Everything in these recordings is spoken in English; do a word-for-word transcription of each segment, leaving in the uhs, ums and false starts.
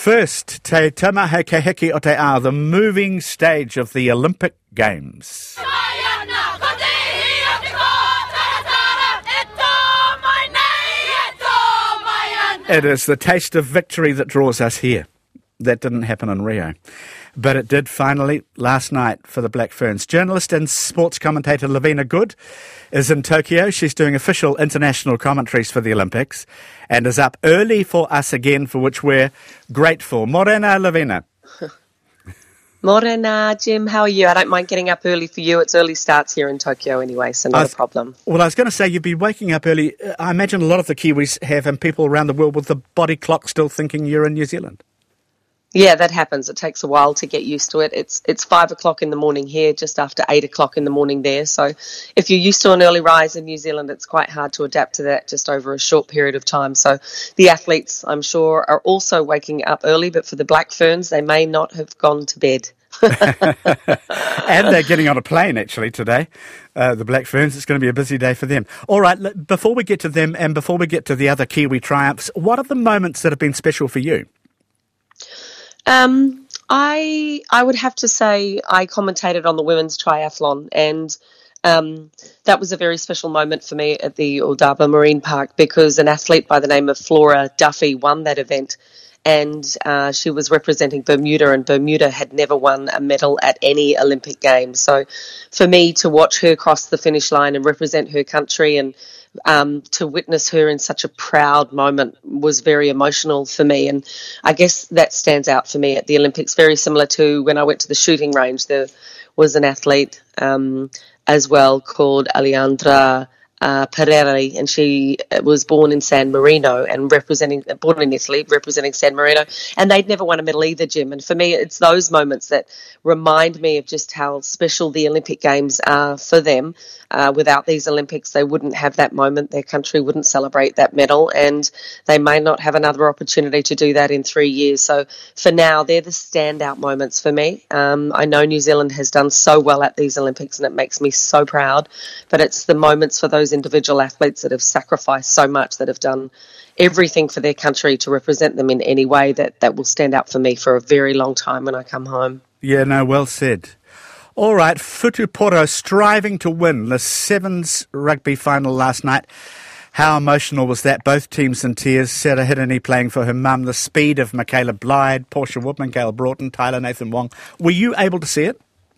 First, Te Tamahe o Te Ao, the moving stage of the Olympic Games. It is the taste of victory that draws us here. That didn't happen in Rio. But it did finally last night for the Black Ferns. Journalist and sports commentator Lavina Good is in Tokyo. She's doing official international commentaries for the Olympics and is up early for us again, for which we're grateful. Morena, Lavina. Morena, Jim, how are you? I don't mind getting up early for you. It's early starts here in Tokyo anyway, so not was, a problem. Well, I was going to say, you'd be waking up early. I imagine a lot of the Kiwis have, and people around the world with the body clock still thinking you're in New Zealand. Yeah, that happens. It takes a while to get used to it. It's it's five o'clock in the morning here, just after eight o'clock in the morning there. So if you're used to an early rise in New Zealand, it's quite hard to adapt to that just over a short period of time. So the athletes, I'm sure, are also waking up early, but for the Black Ferns, they may not have gone to bed. And they're getting on a plane, actually, today. Uh, the Black Ferns, it's going to be a busy day for them. All right, before we get to them and before we get to the other Kiwi triumphs, what are the moments that have been special for you? Um, I I would have to say I commentated on the women's triathlon, and um, that was a very special moment for me at the Aldaba Marine Park, because an athlete by the name of Flora Duffy won that event, and uh, she was representing Bermuda, and Bermuda had never won a medal at any Olympic Games. So for me to watch her cross the finish line and represent her country, and Um, to witness her in such a proud moment, was very emotional for me. And I guess that stands out for me at the Olympics, very similar to when I went to the shooting range. There was an athlete um, as well called Alejandra uh, Pereira, and she was born in San Marino and representing, born in Italy, representing San Marino, and they'd never won a medal either, Jim. And for me, it's those moments that remind me of just how special the Olympic Games are for them. Uh, without these Olympics, they wouldn't have that moment. Their country wouldn't celebrate that medal, and they may not have another opportunity to do that in three years. So for now, they're the standout moments for me. Um, I know New Zealand has done so well at these Olympics, and it makes me so proud, but it's the moments for those individual athletes that have sacrificed so much, that have done everything for their country to represent them in any way, that, that will stand out for me for a very long time when I come home. Yeah, no, well said. All right, Futuporo striving to win the Sevens rugby final last night. How emotional was that? Both teams in tears. Sarah Hirini playing for her mum. The speed of Michaela Blyde, Portia Woodman, Gail Broughton, Tyler Nathan Wong. Were you able to see it?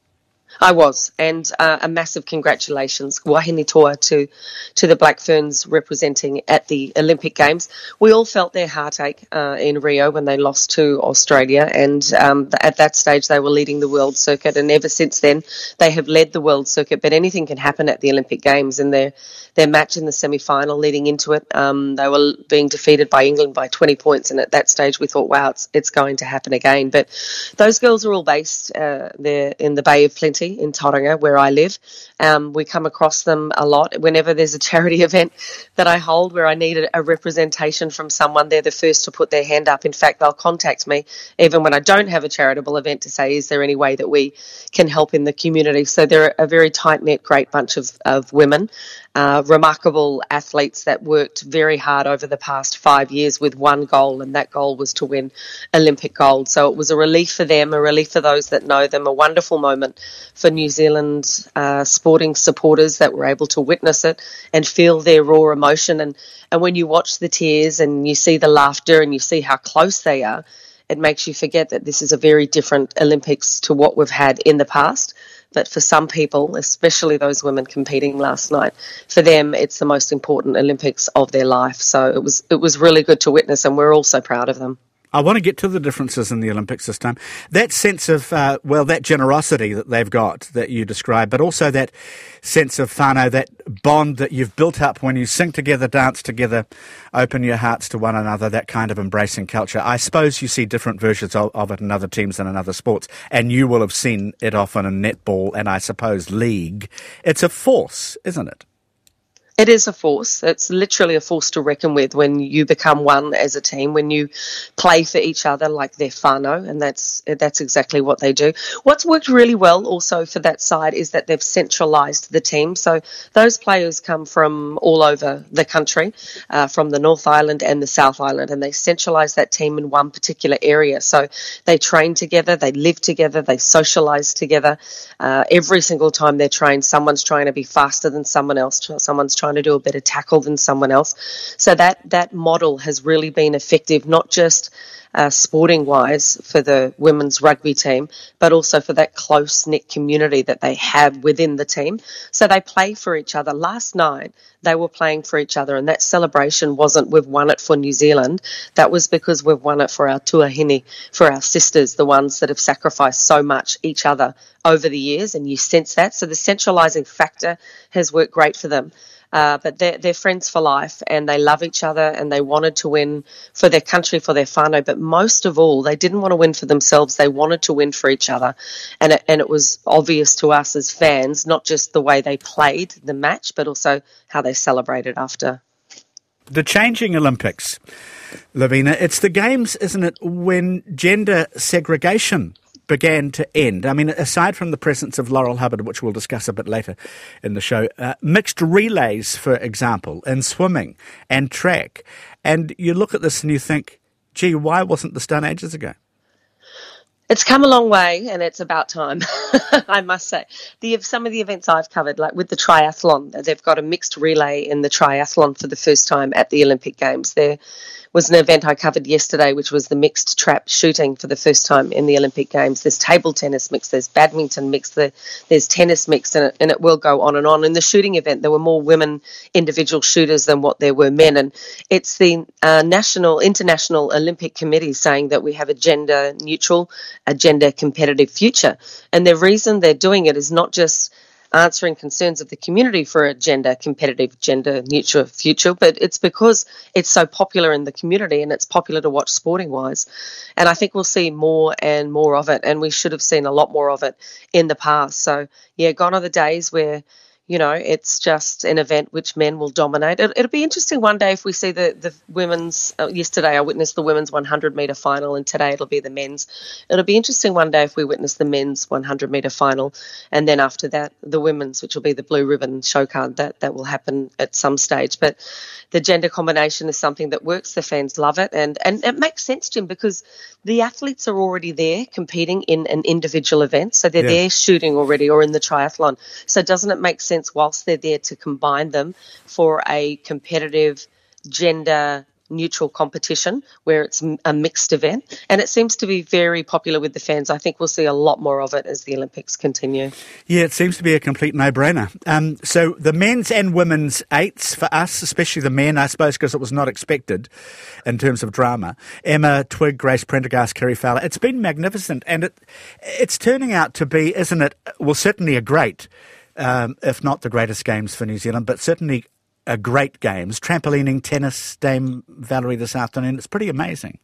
I was, and uh, a massive congratulations, wahine toa, to to the Black Ferns representing at the Olympic Games. We all felt their heartache uh, in Rio when they lost to Australia, and um, at that stage they were leading the world circuit, and ever since then they have led the world circuit. But anything can happen at the Olympic Games, and their their match in the semi-final leading into it, um, they were being defeated by England by twenty points, and at that stage we thought, wow, it's, it's going to happen again. But those girls are all based uh, there in the Bay of Plenty in Tauranga, where I live. Um, we come across them a lot. Whenever there's a charity event that I hold where I need a, a representation from someone, they're the first to put their hand up. In fact, they'll contact me even when I don't have a charitable event to say, is there any way that we can help in the community? So they're a very tight-knit, great bunch of, of women, uh, remarkable athletes that worked very hard over the past five years with one goal, and that goal was to win Olympic gold. So it was a relief for them, a relief for those that know them, a wonderful moment for New Zealand uh, sporting supporters that were able to witness it and feel their raw emotion. And, and when you watch the tears and you see the laughter and you see how close they are, it makes you forget that this is a very different Olympics to what we've had in the past. But for some people, especially those women competing last night, for them it's the most important Olympics of their life. So it was it was really good to witness, and we're all so proud of them. I want to get to the differences in the Olympics this time. That sense of, uh, well, that generosity that they've got that you described, but also that sense of whānau, that bond that you've built up when you sing together, dance together, open your hearts to one another, that kind of embracing culture. I suppose you see different versions of, of it in other teams and in other sports, and you will have seen it often in netball and I suppose league. It's a force, isn't it? It is a force. It's literally a force to reckon with when you become one as a team, when you play for each other like they're whānau, and that's that's exactly what they do. What's worked really well also for that side is that they've centralised the team. So those players come from all over the country, uh, from the North Island and the South Island, and they centralise that team in one particular area. So they train together, they live together, they socialise together. Uh, every single time they're trained, someone's trying to be faster than someone else, someone's trying trying to do a better tackle than someone else. So that, that model has really been effective, not just uh, sporting-wise for the women's rugby team, but also for that close-knit community that they have within the team. So they play for each other. Last night, they were playing for each other, and that celebration wasn't we've won it for New Zealand. That was because we've won it for our tuahine, for our sisters, the ones that have sacrificed so much each other over the years, and you sense that. So the centralising factor has worked great for them. Uh, but they're, they're friends for life, and they love each other, and they wanted to win for their country, for their whānau. But most of all, they didn't want to win for themselves. They wanted to win for each other. And it, and it was obvious to us as fans, not just the way they played the match, but also how they celebrated after. The changing Olympics, Lavina, it's the games, isn't it, when gender segregation began to end. I mean, aside from the presence of Laurel Hubbard, which we'll discuss a bit later in the show, uh, mixed relays, for example, in swimming and track. And you look at this and you think, gee, why wasn't this done ages ago? It's come a long way, and it's about time, I must say. The, some of the events I've covered, like with the triathlon, they've got a mixed relay in the triathlon for the first time at the Olympic Games. There was an event I covered yesterday, which was the mixed trap shooting for the first time in the Olympic Games. There's table tennis mixed, there's badminton mixed, there's tennis mixed, and it, and it will go on and on. In the shooting event, there were more women individual shooters than what there were men, and it's the uh, national, international Olympic Committee saying that we have a gender neutral, a gender competitive future. And the reason they're doing it is not just answering concerns of the community for a gender competitive, gender neutral future, but it's because it's so popular in the community and it's popular to watch sporting wise. And I think we'll see more and more of it, and we should have seen a lot more of it in the past. So yeah, gone are the days where, you know, it's just an event which men will dominate. It, it'll be interesting one day if we see the, the women's, uh, yesterday I witnessed the women's one hundred metre final, and today it'll be the men's. It'll be interesting one day if we witness the men's one hundred metre final, and then after that, the women's, which will be the blue ribbon show card. That, that will happen at some stage. But the gender combination is something that works. The fans love it, and, and it makes sense, Jim, because the athletes are already there competing in an individual event. So they're yeah. there shooting already, or in the triathlon. So doesn't it make sense whilst they're there to combine them for a competitive gender neutral competition where it's a mixed event? And it seems to be very popular with the fans. I think we'll see a lot more of it as the Olympics continue. Yeah, it seems to be a complete no-brainer. Um, so the men's and women's eights for us, especially the men, I suppose, because it was not expected in terms of drama. Emma Twigg, Grace Prendergast, Kerry Fowler. It's been magnificent, and it it's turning out to be, isn't it, well, certainly a great, um, if not the greatest games for New Zealand, but certainly Uh, great games. Trampolining, tennis, Dame Valerie this afternoon. It's pretty amazing.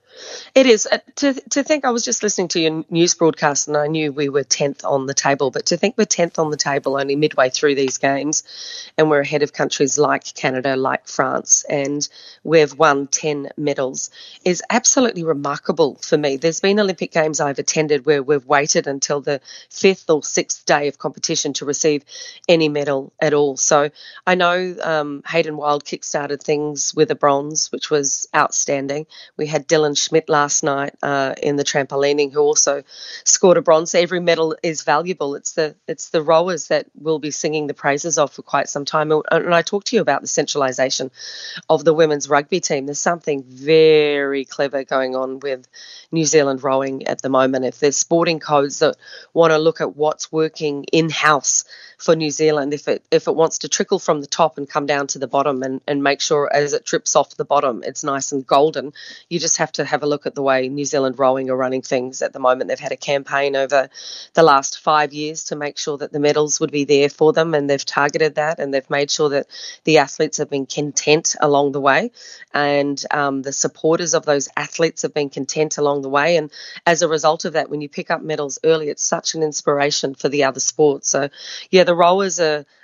It is. Uh, to to think, I was just listening to your news broadcast and I knew we were tenth on the table, but to think we're tenth on the table only midway through these games, and we're ahead of countries like Canada, like France, and we've won ten medals is absolutely remarkable for me. There's been Olympic Games I've attended where we've waited until the fifth or sixth day of competition to receive any medal at all. So I know um, Hayden Wild kickstarted things with a bronze, which was outstanding. We had Dylan Schmidt last night uh, in the trampolining, who also scored a bronze. Every medal is valuable. It's the it's the rowers that we'll be singing the praises of for quite some time. And I talked to you about the centralisation of the women's rugby team. There's something very clever going on with New Zealand rowing at the moment. If there's sporting codes that want to look at what's working in-house for New Zealand, if it if it wants to trickle from the top and come down to the bottom and, and make sure as it drips off the bottom it's nice and golden, you just have to have a look at the way New Zealand rowing are running things at the moment. They've had a campaign over the last five years to make sure that the medals would be there for them, and they've targeted that, and they've made sure that the athletes have been content along the way, and um, the supporters of those athletes have been content along the way. And as a result of that, when you pick up medals early, it's such an inspiration for the other sports. So yeah, the rowers are,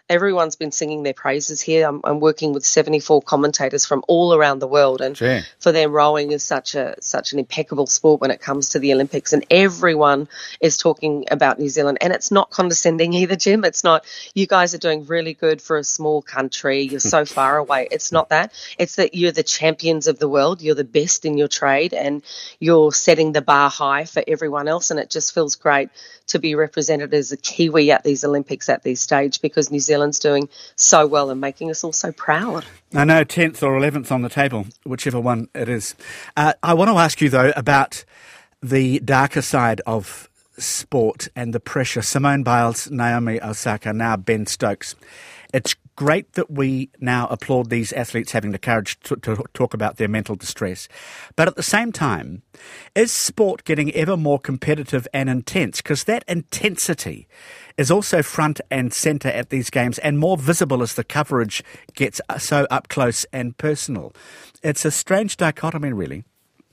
everyone's been singing their praises here. I'm, I'm working with seventy-four commentators from all around the world, and Gee. for them, rowing is such a such an impeccable sport when it comes to the Olympics, and everyone is talking about New Zealand. And it's not condescending either, Jim. It's not, you guys are doing really good for a small country. You're so far away. It's not that. It's that you're the champions of the world. You're the best in your trade, and you're setting the bar high for everyone else. And it just feels great to be represented as a Kiwi at these Olympics at this stage, because New Zealand's doing so well and making us all so proud. I know, tenth or eleventh on the table, whichever one it is. Uh, I want to ask you, though, about the darker side of sport and the pressure. Simone Biles, Naomi Osaka, now Ben Stokes. It's great that we now applaud these athletes having the courage to, to talk about their mental distress. But at the same time, is sport getting ever more competitive and intense? Because that intensity is also front and centre at these games, and more visible as the coverage gets so up close and personal. It's a strange dichotomy, really.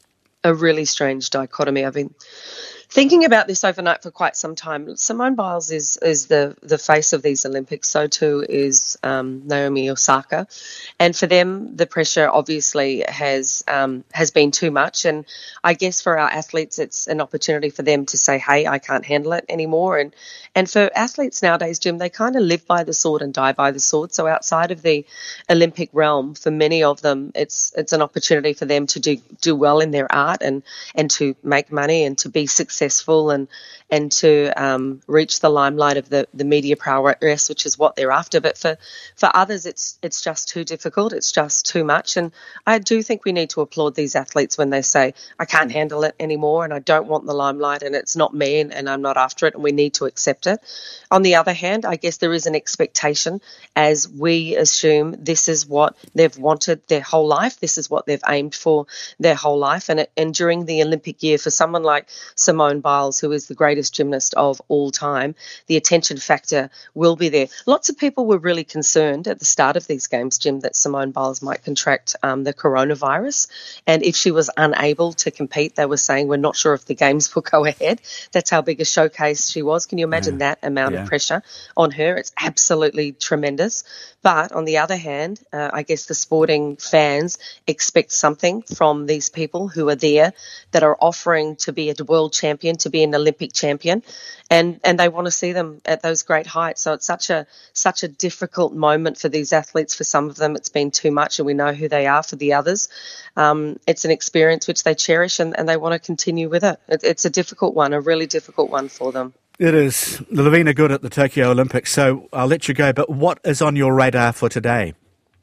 A really strange dichotomy. I've been thinking about this overnight for quite some time. Simone Biles is is the, the face of these Olympics. So too is um, Naomi Osaka, and for them, the pressure obviously has um, has been too much. And I guess for our athletes, it's an opportunity for them to say, "Hey, I can't handle it anymore." And and for athletes nowadays, Jim, they kind of live by the sword and die by the sword. So outside of the Olympic realm, for many of them, it's it's an opportunity for them to do do well in their art and and to make money and to be successful and and to um, reach the limelight of the, the media prowess, which is what they're after. But for, for others, it's it's just too difficult. It's just too much. And I do think we need to applaud these athletes when they say, I can't handle it anymore and I don't want the limelight and it's not me and, and I'm not after it, and we need to accept it. On the other hand, I guess there is an expectation as we assume this is what they've wanted their whole life. This is what they've aimed for their whole life. And, it, and during the Olympic year, for someone like Simone Biles, who is the greatest gymnast of all time, the attention factor will be there. Lots of people were really concerned at the start of these games, Jim, that Simone Biles might contract um, the coronavirus. And if she was unable to compete, they were saying, we're not sure if the games will go ahead. That's how big a showcase she was. Can you imagine yeah. that amount yeah. of pressure on her? It's absolutely tremendous. But on the other hand, uh, I guess the sporting fans expect something from these people who are there that are offering to be a world champion, to be an Olympic champion, and, and they want to see them at those great heights. So it's such a such a difficult moment for these athletes. For some of them, it's been too much, and we know who they are. For the others, um, it's an experience which they cherish, and, and they want to continue with it. it. It's a difficult one, a really difficult one for them. It is. Lavina Good at the Tokyo Olympics. So I'll let you go, but what is on your radar for today?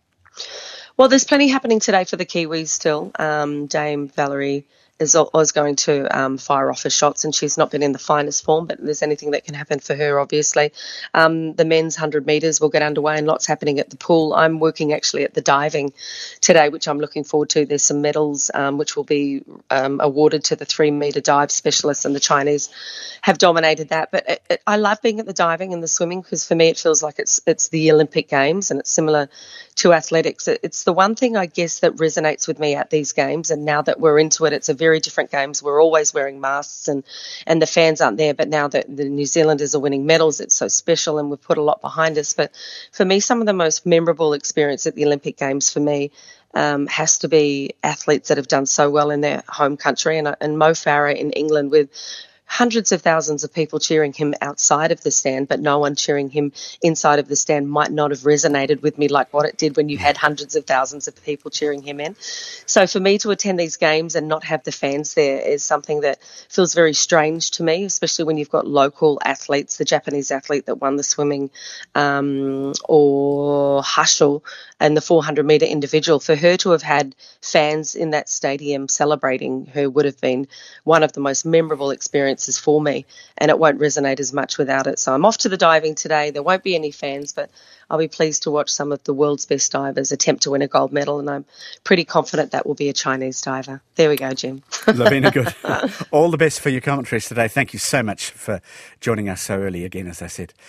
Well, there's plenty happening today for the Kiwis still. Um, Dame Valerie is always going to um, fire off her shots, and she's not been in the finest form, but there's anything that can happen for her, obviously. Um, the men's one hundred metres will get underway, and lots happening at the pool. I'm working actually at the diving today, which I'm looking forward to. There's some medals um, which will be um, awarded to the three-metre dive specialists, and the Chinese have dominated that. But it, it, I love being at the diving and the swimming, because for me it feels like it's it's the Olympic Games, and it's similar to athletics. It, it's the one thing, I guess, that resonates with me at these games, and now that we're into it, it's a very very different games. We're always wearing masks and, and the fans aren't there, but now that the New Zealanders are winning medals, it's so special and we've put a lot behind us. But for me, some of the most memorable experience at the Olympic Games for me um, has to be athletes that have done so well in their home country. And, and Mo Farah in England, with hundreds of thousands of people cheering him outside of the stand, but no one cheering him inside of the stand, might not have resonated with me like what it did when you had hundreds of thousands of people cheering him in. So for me to attend these games and not have the fans there is something that feels very strange to me, especially when you've got local athletes, the Japanese athlete that won the swimming um, or Hustle and the four hundred metre individual. For her to have had fans in that stadium celebrating her would have been one of the most memorable experiences for me, and it won't resonate as much without it. So I'm off to the diving today. There won't be any fans, but I'll be pleased to watch some of the world's best divers attempt to win a gold medal, and I'm pretty confident that will be a Chinese diver. There we go, Jim. Lavina Good. All the best for your commentaries today. Thank you so much for joining us so early again, as I said.